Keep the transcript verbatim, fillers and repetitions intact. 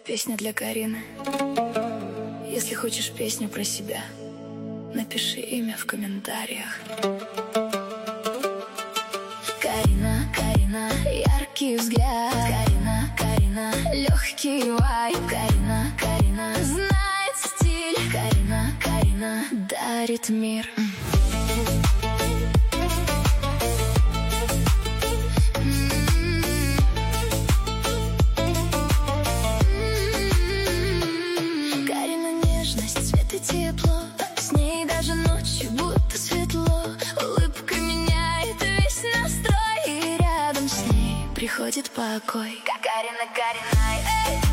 песня для Карины. Если хочешь песню про себя, напиши имя в комментариях. Карина, Карина, яркий взгляд. Карина, Карина, легкий вайб. Карина, Карина, знает стиль. Карина, Карина, дарит мир. Тепло, с ней даже ночью будто светло. Улыбка меняет весь настрой, и рядом с ней приходит покой. Как Карина, Карина, эй.